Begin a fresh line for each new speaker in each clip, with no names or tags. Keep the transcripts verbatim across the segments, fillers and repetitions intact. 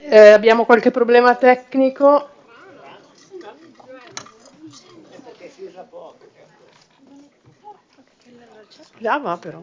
Eh, abbiamo qualche problema tecnico. Là va però.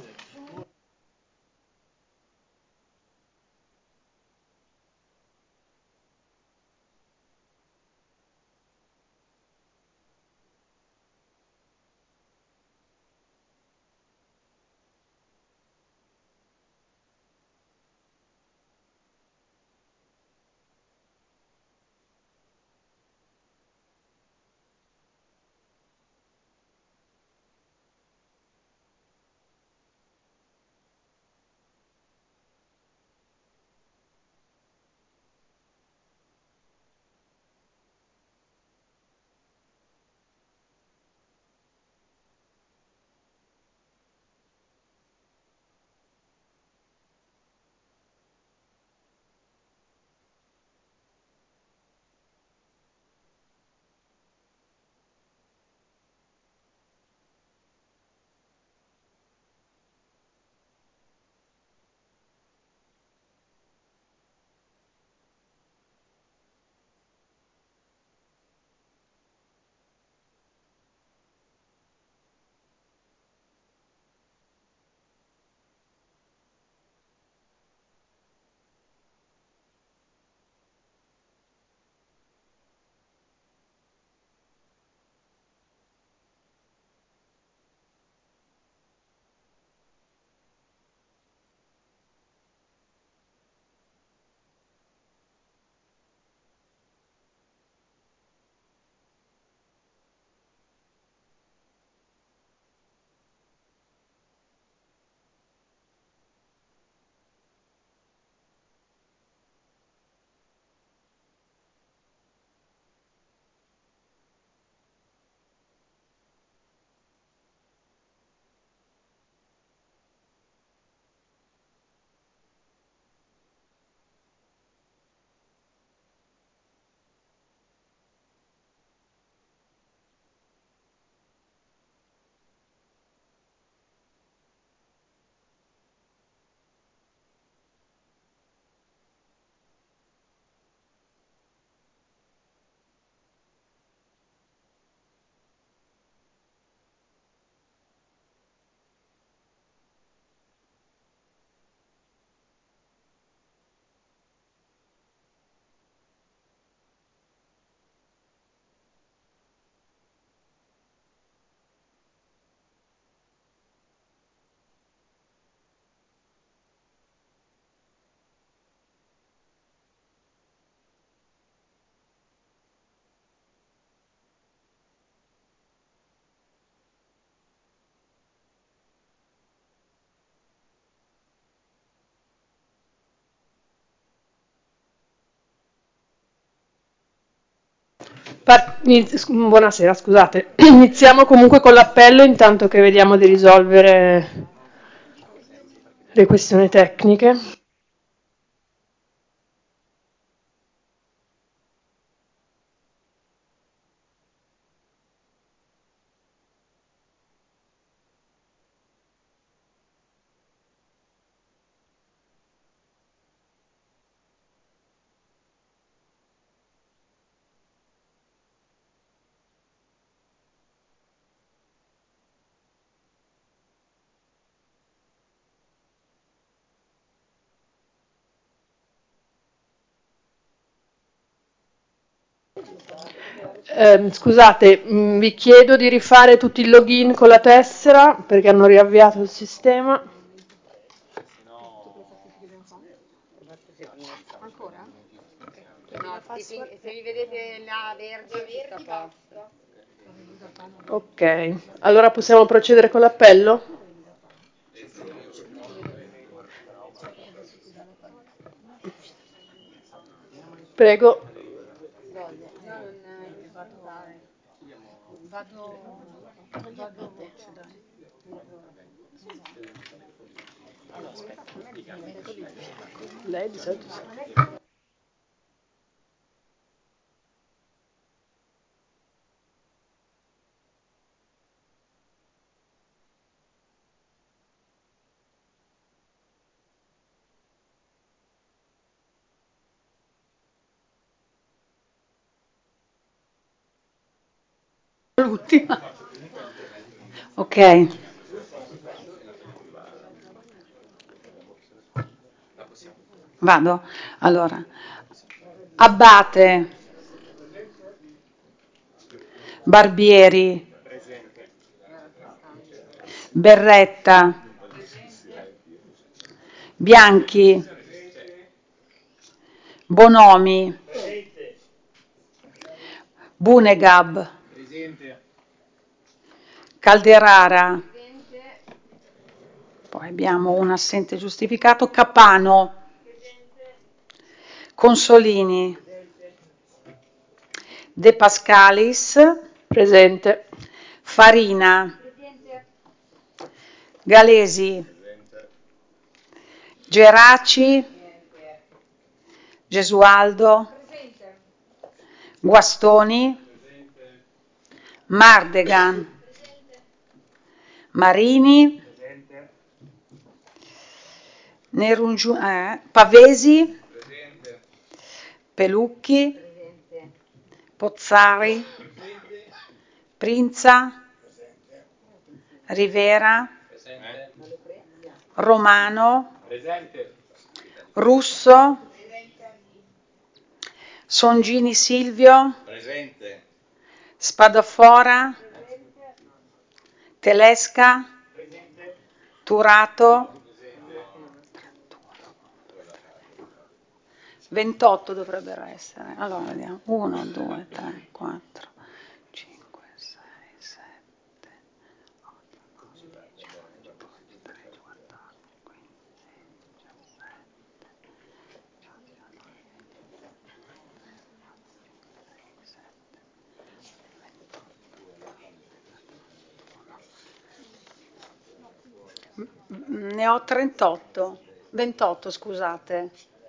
Par- iniz- Buonasera, scusate. Iniziamo comunque con l'appello intanto che vediamo di risolvere le questioni tecniche. Ehm, scusate, mh, vi chiedo di rifare tutti il login con la tessera perché hanno riavviato il sistema.
Se vi vedete la verde, tutto a posto.
Ok, allora possiamo procedere con l'appello? Prego. Lei di solito sa.
l'ultima. Ok. Vado? Allora. Abbate. Barbieri. Berretta. Bianchi. Bonomi. Bunegab. Calderara. Poi abbiamo un assente giustificato. Capano. Consolini. De Pascalis.
Presente.
Farina. Galesi. Geraci. Gesualdo. Guastoni. Mardegan. Marini. Nerungiu- eh, Pavesi. Pelucchi. Pozzari. Prinza. Rivera. Romano. Russo. Songini Silvio.
Presente.
Spadafora. Telesca. Turato. ventotto dovrebbero essere. Allora vediamo. uno, due, tre, quattro, cinque, sei, sette, otto, nove, dieci, undici, dodici, tredici, quattordici, quindici, sedici, diciassette, diciotto, diciannove, ne ho trentotto. ventotto, scusate.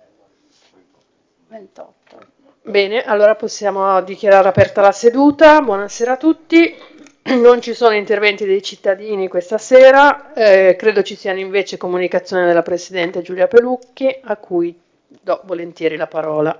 ventotto.
Bene, allora possiamo dichiarare aperta la seduta. Buonasera a tutti. Non ci sono interventi dei cittadini questa sera, eh, credo ci siano invece comunicazioni della Presidente Giulia Pelucchi, a cui do volentieri la parola.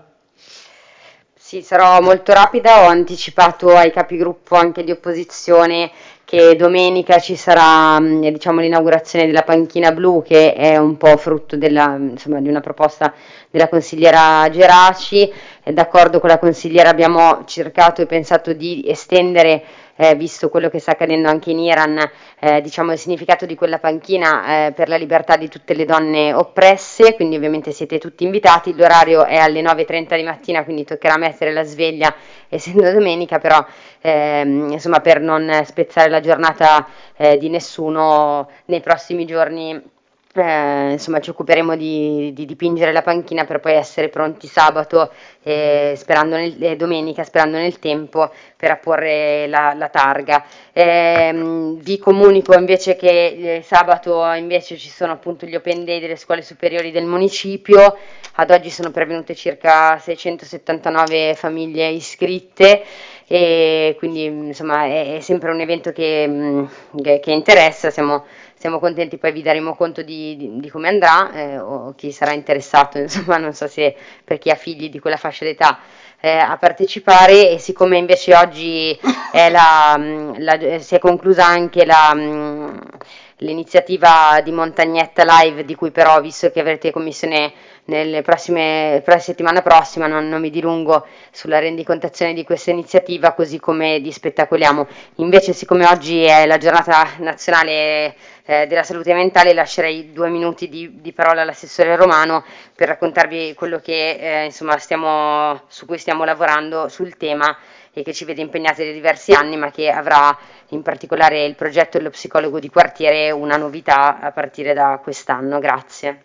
Sì, sarò molto rapida, ho anticipato ai capigruppo anche di opposizione che domenica ci sarà mh, diciamo, l'inaugurazione della panchina blu, che è un po' frutto della, insomma, di una proposta della consigliera Geraci. E d'accordo con la consigliera abbiamo cercato e pensato di estendere, eh, visto quello che sta accadendo anche in Iran, eh, diciamo il significato di quella panchina eh, per la libertà di tutte le donne oppresse, quindi ovviamente siete tutti invitati. L'orario è alle nove e trenta di mattina, quindi toccherà mettere la sveglia essendo domenica, però ehm, insomma, per non spezzare la giornata eh, di nessuno, nei prossimi giorni eh, insomma ci occuperemo di, di dipingere la panchina per poi essere pronti sabato eh, sperando nel, eh, domenica, sperando nel tempo per apporre la, la targa. Eh, vi comunico invece che eh, sabato invece ci sono appunto gli open day delle scuole superiori del municipio. Ad oggi sono pervenute circa seicentosettantanove famiglie iscritte e quindi insomma è, è sempre un evento che, che, che interessa. Siamo Siamo contenti, poi vi daremo conto di, di, di come andrà, eh, o chi sarà interessato, insomma, non so se per chi ha figli di quella fascia d'età eh, a partecipare. E siccome invece oggi è la, la, si è conclusa anche la, l'iniziativa di Montagnetta Live, di cui però, visto che avrete commissione nelle prossime, la settimana prossima, non, non mi dilungo sulla rendicontazione di questa iniziativa, così come di Spettacoliamo. Invece, siccome oggi è la giornata nazionale eh, della salute mentale, lascerei due minuti di, di parola all'assessore Romano per raccontarvi quello che eh, insomma stiamo, su cui stiamo lavorando sul tema e che ci vede impegnati da diversi anni, ma che avrà in particolare il progetto dello psicologo di quartiere una novità a partire da quest'anno. Grazie.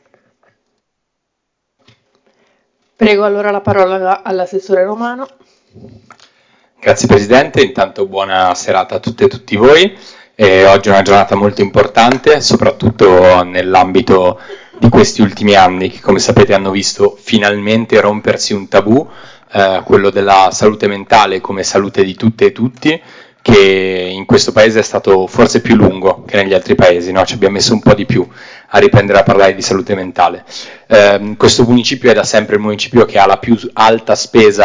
Prego allora la parola all'assessore Romano.
Grazie Presidente, intanto buona serata a tutte e tutti voi. Eh, oggi è una giornata molto importante, soprattutto nell'ambito di questi ultimi anni, che come sapete hanno visto finalmente rompersi un tabù, eh, quello della salute mentale come salute di tutte e tutti, che in questo paese è stato forse più lungo che negli altri paesi, no? Ci abbiamo messo un po' di più a riprendere a parlare di salute mentale. Eh, questo municipio è da sempre il municipio che ha la più alta spesa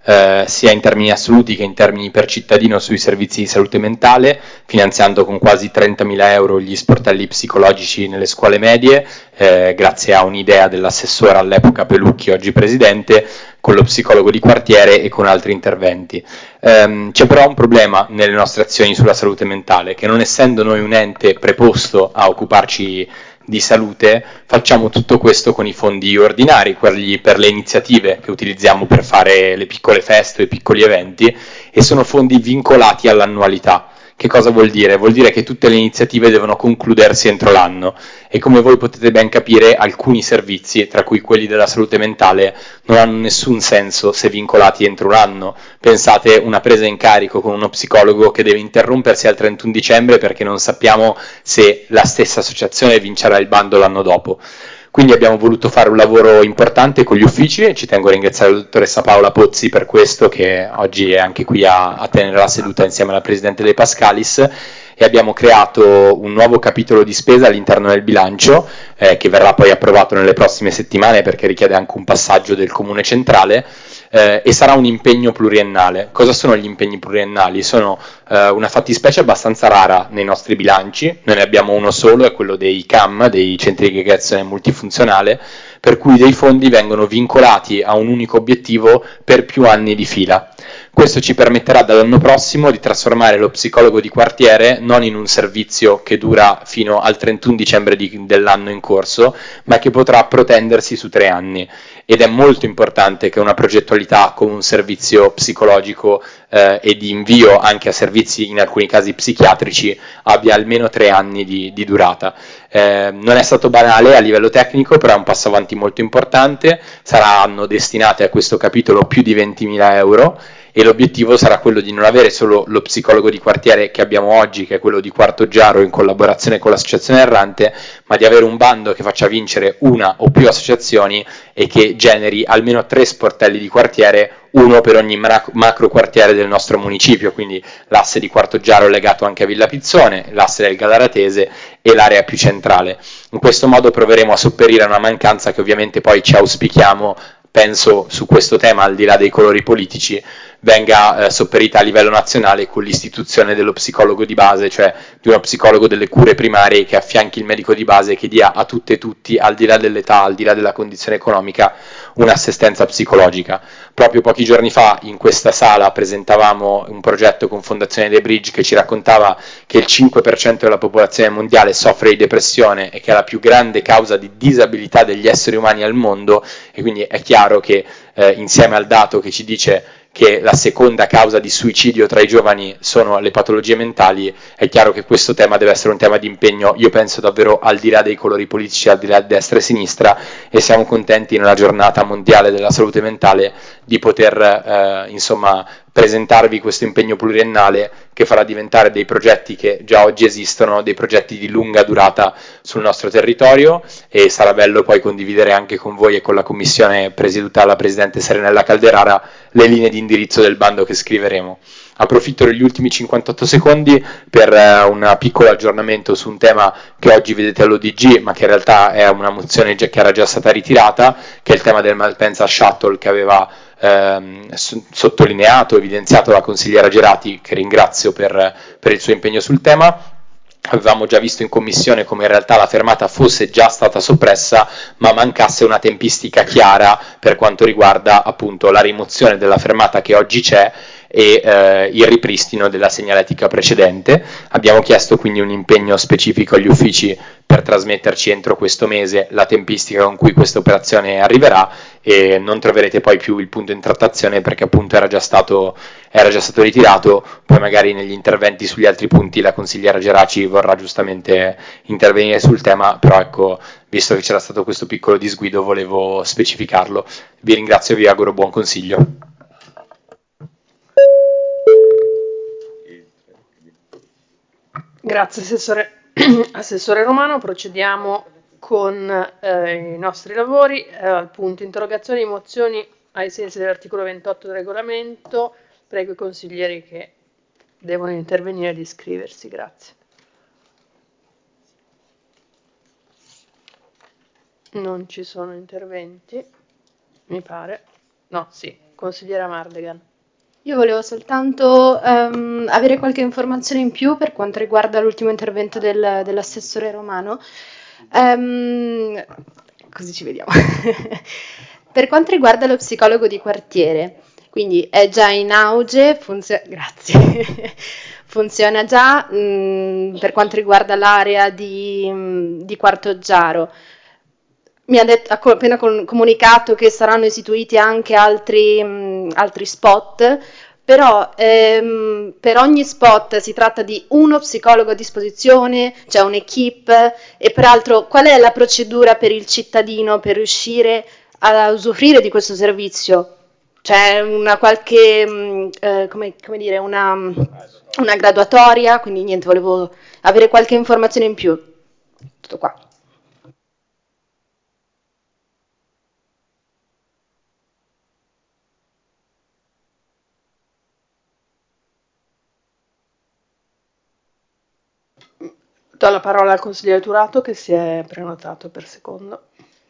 eh, sia in termini assoluti che in termini per cittadino sui servizi di salute mentale, finanziando con quasi trentamila euro gli sportelli psicologici nelle scuole medie, eh, grazie a un'idea dell'assessore all'epoca Pelucchi, oggi presidente, con lo psicologo di quartiere e con altri interventi. Um, c'è però un problema nelle nostre azioni sulla salute mentale, che non essendo noi un ente preposto a occuparci di salute, facciamo tutto questo con i fondi ordinari, quelli per le iniziative che utilizziamo per fare le piccole feste o i piccoli eventi, e sono fondi vincolati all'annualità. Che cosa vuol dire? Vuol dire che tutte le iniziative devono concludersi entro l'anno e, come voi potete ben capire, alcuni servizi, tra cui quelli della salute mentale, non hanno nessun senso se vincolati entro un anno. Pensate una presa in carico con uno psicologo che deve interrompersi al trentuno dicembre perché non sappiamo se la stessa associazione vincerà il bando l'anno dopo. Quindi abbiamo voluto fare un lavoro importante con gli uffici e ci tengo a ringraziare la dottoressa Paola Pozzi per questo, che oggi è anche qui a, a tenere la seduta insieme alla Presidente De Pascalis, e abbiamo creato un nuovo capitolo di spesa all'interno del bilancio eh, che verrà poi approvato nelle prossime settimane perché richiede anche un passaggio del Comune centrale, eh, e sarà un impegno pluriennale. Cosa sono gli impegni pluriennali? Sono eh, una fattispecie abbastanza rara nei nostri bilanci, noi ne abbiamo uno solo, è quello dei C A M, dei centri di aggregazione multifunzionale, per cui dei fondi vengono vincolati a un unico obiettivo per più anni di fila. Questo ci permetterà dall'anno prossimo di trasformare lo psicologo di quartiere non in un servizio che dura fino al trentuno dicembre di, dell'anno in corso, ma che potrà protendersi su tre anni. Ed è molto importante che una progettualità come un servizio psicologico eh, e di invio anche a servizi in alcuni casi psichiatrici abbia almeno tre anni di, di durata. Eh, non è stato banale a livello tecnico, però è un passo avanti molto importante. Saranno destinate a questo capitolo più di ventimila euro e l'obiettivo sarà quello di non avere solo lo psicologo di quartiere che abbiamo oggi, che è quello di Quarto Giaro in collaborazione con l'associazione Errante, ma di avere un bando che faccia vincere una o più associazioni e che generi almeno tre sportelli di quartiere, uno per ogni macro quartiere del nostro municipio, quindi l'asse di Quarto Giaro legato anche a Villa Pizzone, l'asse del Galaratese e l'area più centrale. In questo modo proveremo a sopperire a una mancanza che ovviamente poi ci auspichiamo, penso su questo tema, al di là dei colori politici, venga eh, sopperita a livello nazionale con l'istituzione dello psicologo di base, cioè di uno psicologo delle cure primarie che affianchi il medico di base e che dia a tutte e tutti, al di là dell'età, al di là della condizione economica, un'assistenza psicologica. Proprio pochi giorni fa in questa sala presentavamo un progetto con Fondazione The Bridge che ci raccontava che il cinque per cento della popolazione mondiale soffre di depressione e che è la più grande causa di disabilità degli esseri umani al mondo, e quindi è chiaro che eh, insieme al dato che ci dice che la seconda causa di suicidio tra i giovani sono le patologie mentali, è chiaro che questo tema deve essere un tema di impegno, io penso davvero al di là dei colori politici, al di là di destra e sinistra, e siamo contenti nella giornata mondiale della salute mentale di poter eh, insomma presentarvi questo impegno pluriennale che farà diventare dei progetti che già oggi esistono, dei progetti di lunga durata sul nostro territorio, e sarà bello poi condividere anche con voi e con la commissione presieduta dalla Presidente Serenella Calderara le linee di indirizzo del bando che scriveremo. Approfitto degli ultimi cinquantotto secondi per eh, un piccolo aggiornamento su un tema che oggi vedete all'O D G, ma che in realtà è una mozione che era già stata ritirata, che è il tema del Malpensa Shuttle, che aveva ehm, sottolineato, evidenziato la consigliera Gerati, che ringrazio per, per il suo impegno sul tema. Avevamo già visto in commissione come in realtà la fermata fosse già stata soppressa, ma mancasse una tempistica chiara per quanto riguarda appunto la rimozione della fermata che oggi c'è e eh, il ripristino della segnaletica precedente. Abbiamo chiesto quindi un impegno specifico agli uffici per trasmetterci entro questo mese la tempistica con cui questa operazione arriverà, e non troverete poi più il punto in trattazione perché appunto era già stato, era già stato ritirato. Poi magari negli interventi sugli altri punti la consigliera Geraci vorrà giustamente intervenire sul tema, però ecco, visto che c'era stato questo piccolo disguido volevo specificarlo. Vi ringrazio e vi auguro buon consiglio.
Grazie Assessore, Assessore Romano, procediamo con eh, i nostri lavori eh, al punto interrogazioni e mozioni ai sensi dell'articolo ventotto del regolamento. Prego i consiglieri che devono intervenire di iscriversi, grazie. Non ci sono interventi, mi pare. No, sì, consigliera Mardegan.
Io volevo soltanto ehm, avere qualche informazione in più per quanto riguarda l'ultimo intervento del- dell'assessore Romano. Ehm, così ci vediamo. Per quanto riguarda lo psicologo di quartiere, quindi è già in auge, funzio- grazie. Funziona già mh, per quanto riguarda l'area di, mh, di Quartoggiaro. Mi ha detto- ha co- appena con- comunicato che saranno istituiti anche altri, mh, altri spot, però ehm, per ogni spot si tratta di uno psicologo a disposizione, c'è un'equipe e peraltro qual è la procedura per il cittadino per riuscire a usufruire di questo servizio? C'è una qualche, mh, eh, come, come dire, una, una graduatoria, quindi niente, volevo avere qualche informazione in più. Tutto qua.
Do la parola al consigliere Turato che si è prenotato per secondo.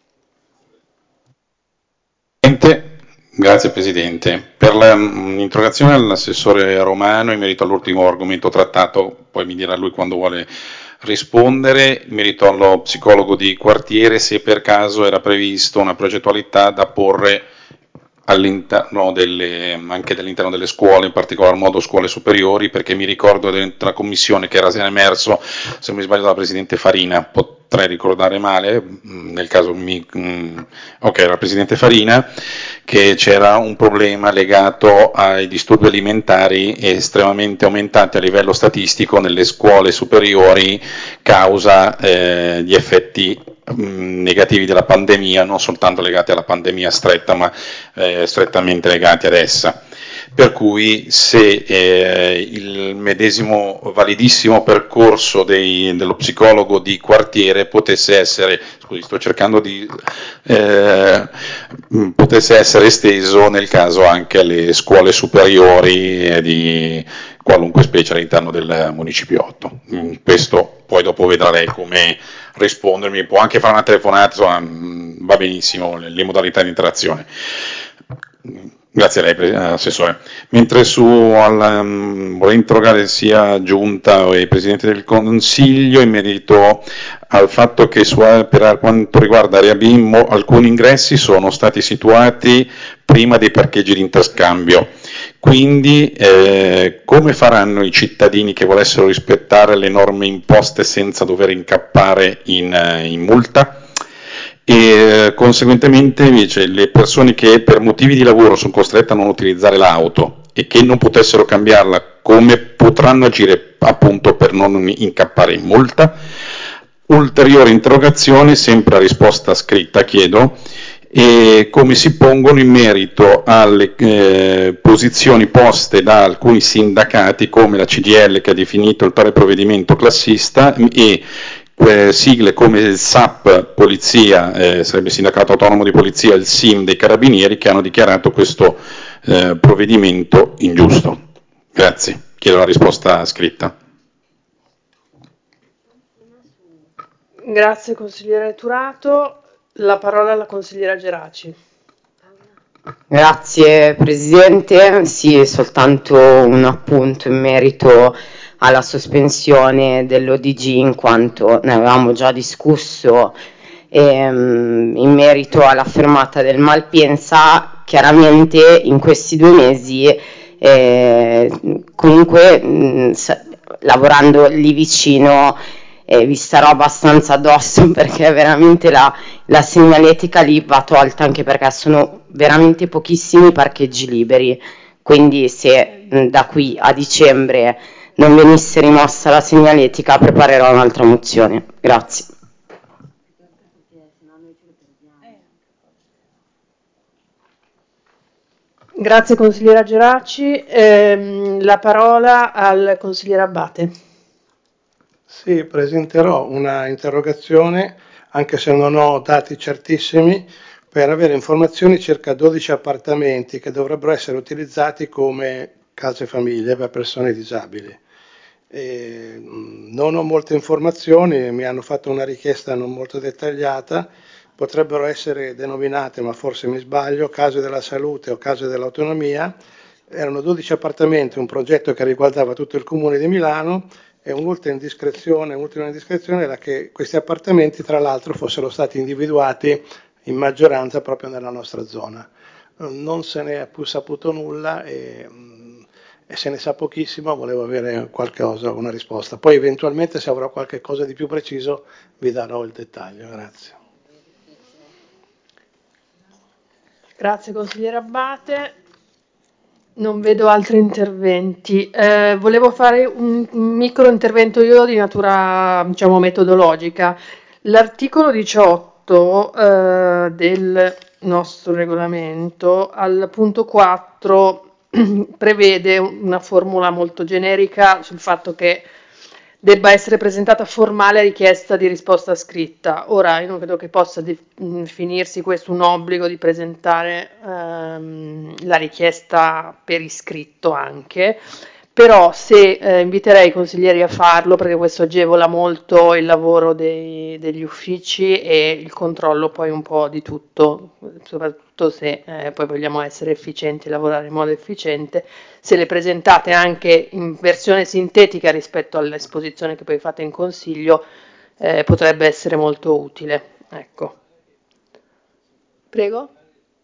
Grazie Presidente. Per l'interrogazione all'assessore Romano in merito all'ultimo argomento trattato, poi mi dirà lui quando vuole rispondere, in merito allo psicologo di quartiere, se per caso era previsto una progettualità da porre all'interno delle, anche all'interno delle scuole, in particolar modo scuole superiori, perché mi ricordo dentro la commissione che era emerso, se non mi sbaglio, dalla Presidente Farina, potrei ricordare male, nel caso mi, ok, era la Presidente Farina, che c'era un problema legato ai disturbi alimentari estremamente aumentati a livello statistico nelle scuole superiori causa eh, gli effetti negativi della pandemia, non soltanto legati alla pandemia stretta, ma eh, strettamente legati ad essa. Per cui se eh, il medesimo validissimo percorso dei, dello psicologo di quartiere potesse essere, scusi, sto cercando di eh, potesse essere esteso nel caso anche alle scuole superiori di qualunque specie all'interno del municipiotto. Questo poi dopo vedrà lei come rispondermi, può anche fare una telefonata, insomma, va benissimo le, le modalità di interazione. Grazie a lei, Assessore. Mentre su al, um, vorrei interrogare sia Giunta e Presidente del Consiglio in merito al fatto che su, per quanto riguarda Area B mo, alcuni ingressi sono stati situati prima dei parcheggi di interscambio. Quindi eh, come faranno i cittadini che volessero rispettare le norme imposte senza dover incappare in, in multa? E conseguentemente invece le persone che per motivi di lavoro sono costrette a non utilizzare l'auto e che non potessero cambiarla, come potranno agire appunto per non incappare in multa? Ulteriore interrogazione, sempre a risposta scritta chiedo, e come si pongono in merito alle eh, posizioni poste da alcuni sindacati come la C D L che ha definito il tale provvedimento classista e eh, sigle come il S A P Polizia, eh, sarebbe Sindacato Autonomo di Polizia, il S I M dei Carabinieri che hanno dichiarato questo eh, provvedimento ingiusto. Grazie, chiedo la risposta scritta.
Grazie consigliere Turato. La parola alla consigliera Geraci.
Grazie Presidente, sì, soltanto un appunto in merito alla sospensione dell'O D G in quanto ne avevamo già discusso ehm, in merito alla fermata del Malpensa. Chiaramente in questi due mesi eh, comunque mh, lavorando lì vicino eh, vi starò abbastanza addosso perché veramente la, la segnaletica lì va tolta, anche perché sono veramente pochissimi parcheggi liberi, quindi se mh, da qui a dicembre non venisse rimossa la segnaletica preparerò un'altra mozione. Grazie.
Grazie consigliera Geraci. Ehm, la parola al consigliere Abbate.
Sì, presenterò una interrogazione, anche se non ho dati certissimi, per avere informazioni circa dodici appartamenti che dovrebbero essere utilizzati come case famiglie per persone disabili. E non ho molte informazioni, mi hanno fatto una richiesta non molto dettagliata, potrebbero essere denominate, ma forse mi sbaglio, case della salute o case dell'autonomia. Erano dodici appartamenti, un progetto che riguardava tutto il comune di Milano, e un'ultima indiscrezione, un'ultima indiscrezione era che questi appartamenti tra l'altro fossero stati individuati in maggioranza proprio nella nostra zona. Non se ne è più saputo nulla e, e se ne sa pochissimo, volevo avere qualcosa, una risposta. Poi eventualmente se avrò qualche cosa di più preciso vi darò il dettaglio. Grazie.
Grazie consigliere Abbate. Non vedo altri interventi. Eh, volevo fare un, un micro intervento io di natura, diciamo, metodologica. L'articolo diciotto eh, del nostro regolamento, al punto quattro, prevede una formula molto generica sul fatto che debba essere presentata formale richiesta di risposta scritta. Ora, io non credo che possa definirsi questo un obbligo di presentare ehm, la richiesta per iscritto anche, però se eh, inviterei i consiglieri a farlo perché questo agevola molto il lavoro dei, degli uffici e il controllo poi un po' di tutto, soprattutto se eh, poi vogliamo essere efficienti e lavorare in modo efficiente. Se le presentate anche in versione sintetica rispetto all'esposizione che poi fate in consiglio, eh, potrebbe essere molto utile. Ecco. Prego.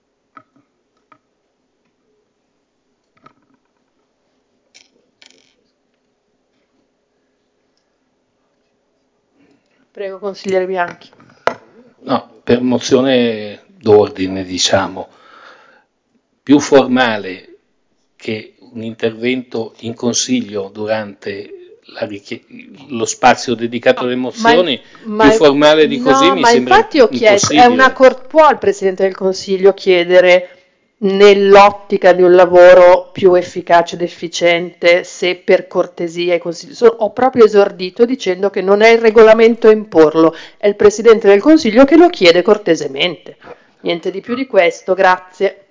Prego, consigliere Bianchi.
No, per mozione d'ordine, diciamo, più formale che un intervento in consiglio durante la richie- lo spazio dedicato alle mozioni,
ma,
più formale di così
no,
mi
ma
sembra
infatti ho chiesto, è una
impossibile.
cor- può il Presidente del Consiglio chiedere nell'ottica di un lavoro più efficace ed efficiente se per cortesia i consigli... So, ho proprio esordito dicendo che non è il regolamento a imporlo, è il Presidente del Consiglio che lo chiede cortesemente. Niente di più di questo, grazie.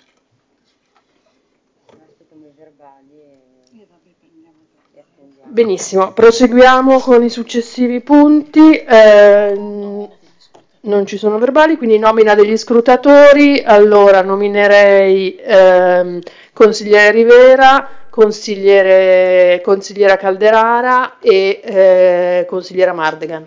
Benissimo, proseguiamo con i successivi punti. Eh, non ci sono verbali, quindi nomina degli scrutatori. Allora nominerei ehm, consigliere Rivera, consigliere, consigliera Calderara e eh, consigliera Mardegan.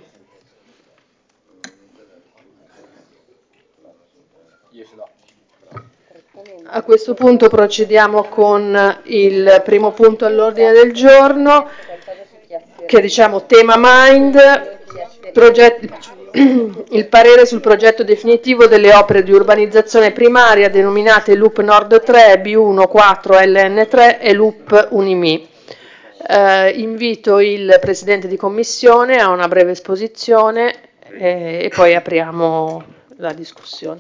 A questo punto procediamo con il primo punto all'ordine del giorno, che diciamo tema Mind, proget- il parere sul progetto definitivo delle opere di urbanizzazione primaria denominate Loop Nord tre, B uno quattro L N tre e Loop Unimi. Eh, invito il Presidente di Commissione a una breve esposizione e, e poi apriamo la discussione.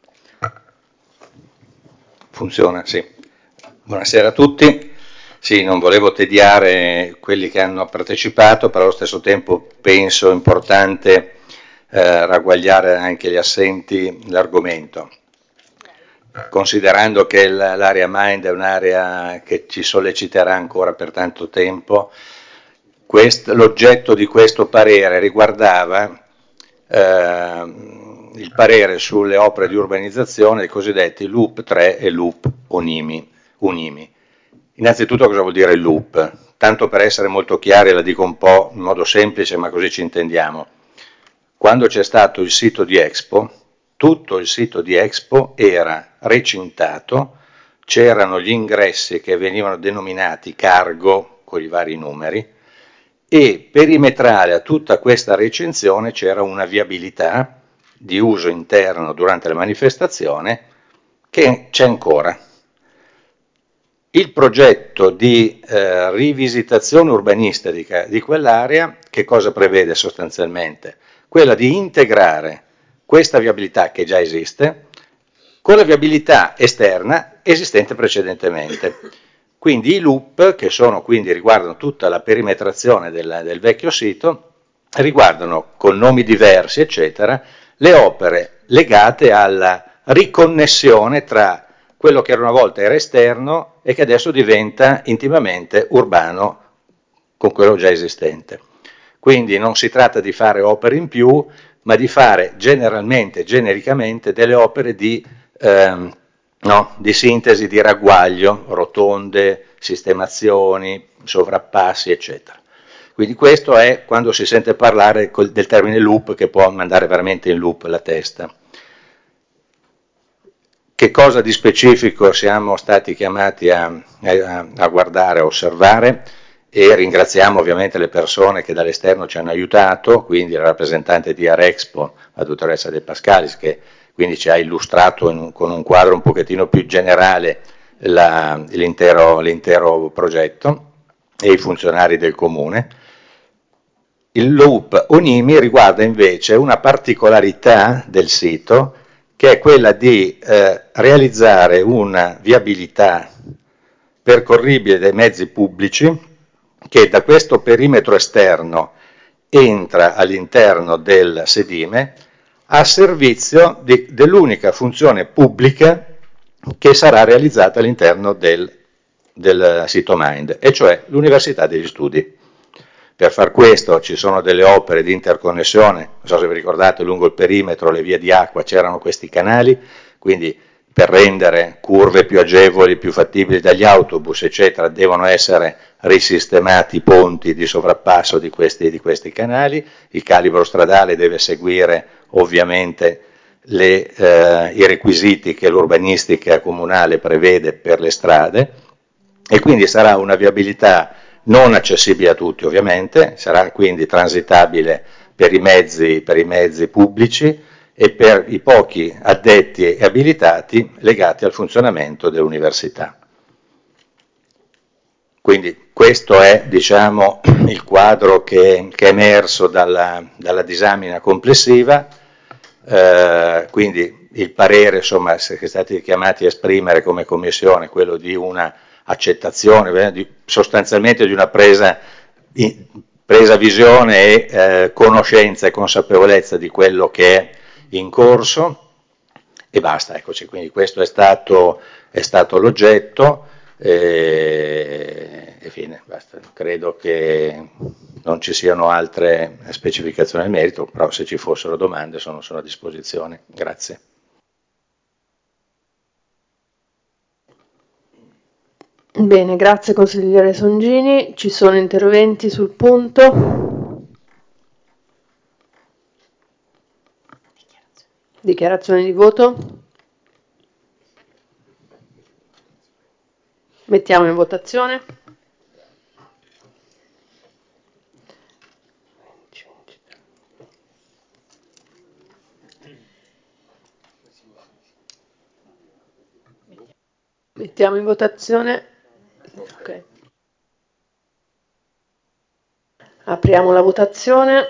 Funziona, sì. Buonasera a tutti. Sì, non volevo tediare quelli che hanno partecipato, però allo stesso tempo penso importante eh, ragguagliare anche gli assenti l'argomento. Considerando che l'area Mind è un'area che ci solleciterà ancora per tanto tempo, quest, l'oggetto di questo parere riguardava eh, il parere sulle opere di urbanizzazione, i cosiddetti Loop tre e Loop Unimi. Unimi. Innanzitutto cosa vuol dire Loop? Tanto per essere molto chiari la dico un po' in modo semplice, ma così ci intendiamo. Quando c'è stato il sito di Expo, tutto il sito di Expo era recintato, c'erano gli ingressi che venivano denominati cargo con i vari numeri e perimetrale a tutta questa recinzione c'era una viabilità di uso interno durante la manifestazione che c'è ancora. Il progetto di eh, rivisitazione urbanistica di quell'area che cosa prevede sostanzialmente? Quella di integrare questa viabilità che già esiste con la viabilità esterna esistente precedentemente. Quindi i loop, che sono, quindi riguardano tutta la perimetrazione del, del vecchio sito, riguardano con nomi diversi, eccetera, le opere legate alla riconnessione tra quello che era una volta era esterno e che adesso diventa intimamente urbano con quello già esistente. Quindi non si tratta di fare opere in più, ma di fare generalmente, genericamente, delle opere di, ehm, no, di sintesi, di ragguaglio, rotonde, sistemazioni, sovrappassi, eccetera. Quindi questo è quando si sente parlare del termine loop, che può mandare veramente in loop la testa. Che cosa di specifico siamo stati chiamati a, a, a guardare, a osservare, e ringraziamo ovviamente le persone che dall'esterno ci hanno aiutato, quindi la rappresentante di Arexpo, la dottoressa De Pascalis, che quindi ci ha illustrato in un, con un quadro un pochettino più generale la, l'intero, l'intero progetto, e i funzionari del comune. Il loop Onimi riguarda invece una particolarità del sito, che è quella di eh, realizzare una viabilità percorribile dai mezzi pubblici che da questo perimetro esterno entra all'interno del sedime a servizio di, dell'unica funzione pubblica che sarà realizzata all'interno del, del sito Mind, e cioè l'Università degli Studi. Per far questo ci sono delle opere di interconnessione, non so se vi ricordate, lungo il perimetro, le vie di acqua, c'erano questi canali, quindi per rendere curve più agevoli, più fattibili dagli autobus, eccetera, devono essere risistemati i ponti di sovrappasso di questi, di questi canali, il calibro stradale deve seguire ovviamente le, eh, i requisiti che l'urbanistica comunale prevede per le strade, e quindi sarà una viabilità non accessibile a tutti ovviamente, sarà quindi transitabile per i mezzi, per i mezzi pubblici e per i pochi addetti e abilitati legati al funzionamento dell'università. Quindi questo è, diciamo, il quadro che, che è emerso dalla, dalla disamina complessiva, eh, quindi il parere, insomma, che è stati chiamati a esprimere come commissione, quello di una accettazione, di, sostanzialmente di una presa, presa visione e eh, conoscenza e consapevolezza di quello che è in corso, e basta, eccoci, quindi questo è stato, è stato l'oggetto, e, e fine, basta. Credo che non ci siano altre specificazioni nel merito, però se ci fossero domande sono, sono a disposizione. Grazie.
Bene, grazie consigliere Songini. Ci sono interventi sul punto? Dichiarazioni di voto? Mettiamo in votazione. Mettiamo in votazione. Ok. Apriamo la votazione.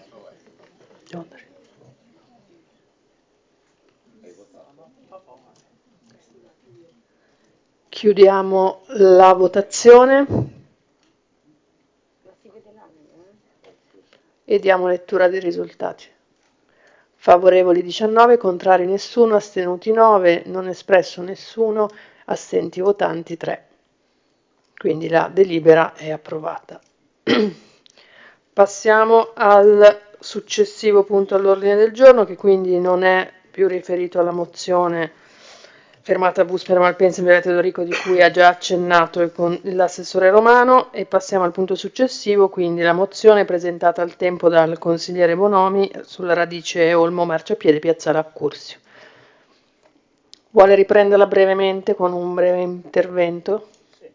Chiudiamo la votazione e diamo lettura dei risultati. Favorevoli diciannove, contrari nessuno, astenuti nove, non espresso nessuno, assenti votanti tre. Quindi la delibera è approvata. Passiamo al successivo punto all'ordine del giorno, che quindi non è più riferito alla mozione fermata bus per Malpensa in via Teodorico, di cui ha già accennato l'assessore Romano, e passiamo al punto successivo, quindi la mozione presentata al tempo dal consigliere Bonomi sulla radice Olmo Marciapiede Piazzale Accursio. Vuole riprenderla brevemente con un breve intervento?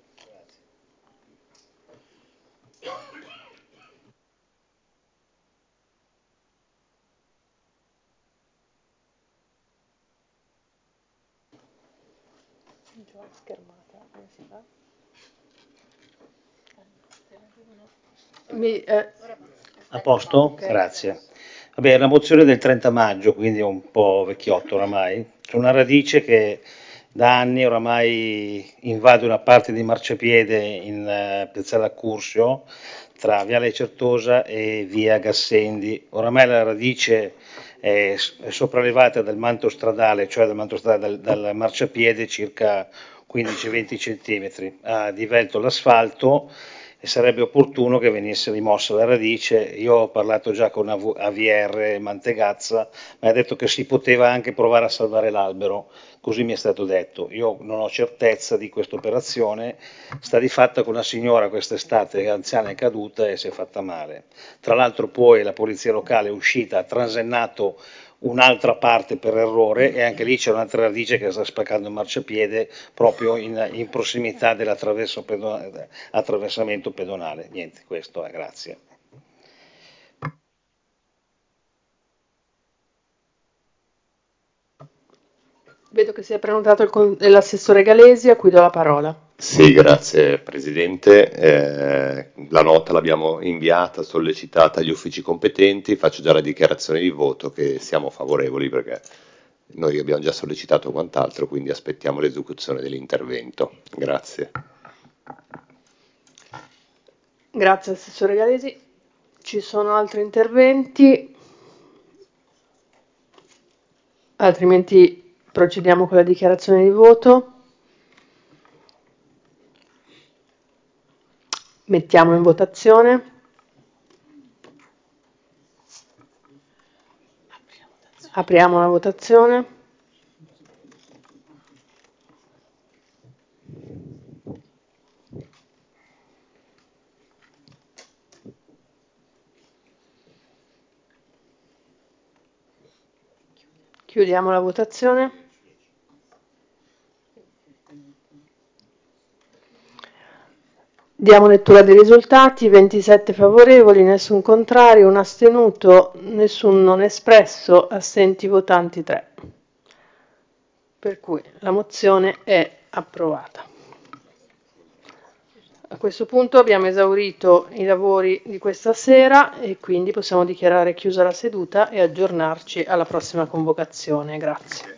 Mi, eh.
A posto? Okay. Grazie. Vabbè, è una mozione del trenta maggio, quindi è un po' vecchiotto oramai. C'è una radice che da anni oramai invade una parte di marciapiede in uh, Piazzale Accursio, tra Viale Certosa e via Gassendi. Oramai la radice è, è sopraelevata dal manto stradale, cioè dal manto stradale, dal, dal marciapiede circa quindici venti centimetri. Ha divelto l'asfalto e sarebbe opportuno che venisse rimossa la radice. Io ho parlato già con A V R Mantegazza, mi ha detto che si poteva anche provare a salvare l'albero, così mi è stato detto. Io non ho certezza di questa operazione, sta di fatto che una signora quest'estate anziana è caduta e si è fatta male. Tra l'altro poi la polizia locale è uscita, ha transennato un'altra parte per errore e anche lì c'è un'altra radice che sta spaccando il marciapiede proprio in, in prossimità dell'attraversamento pedonale. Niente, questo è, grazie.
Vedo che si è prenotato il con- l'assessore Galesi, a cui do la parola.
Sì, grazie Presidente. Eh, la nota l'abbiamo inviata, sollecitata agli uffici competenti, faccio già la dichiarazione di voto che siamo favorevoli perché noi abbiamo già sollecitato quant'altro, quindi aspettiamo l'esecuzione dell'intervento. Grazie.
Grazie Assessore Galesi. Ci sono altri interventi? Altrimenti procediamo con la dichiarazione di voto. Mettiamo in votazione. Apriamo la votazione. Chiudiamo la votazione. Diamo lettura dei risultati: ventisette favorevoli, nessun contrario, un astenuto, nessun non espresso, assenti votanti tre. Per cui la mozione è approvata. A questo punto abbiamo esaurito i lavori di questa sera e quindi possiamo dichiarare chiusa la seduta e aggiornarci alla prossima convocazione. Grazie.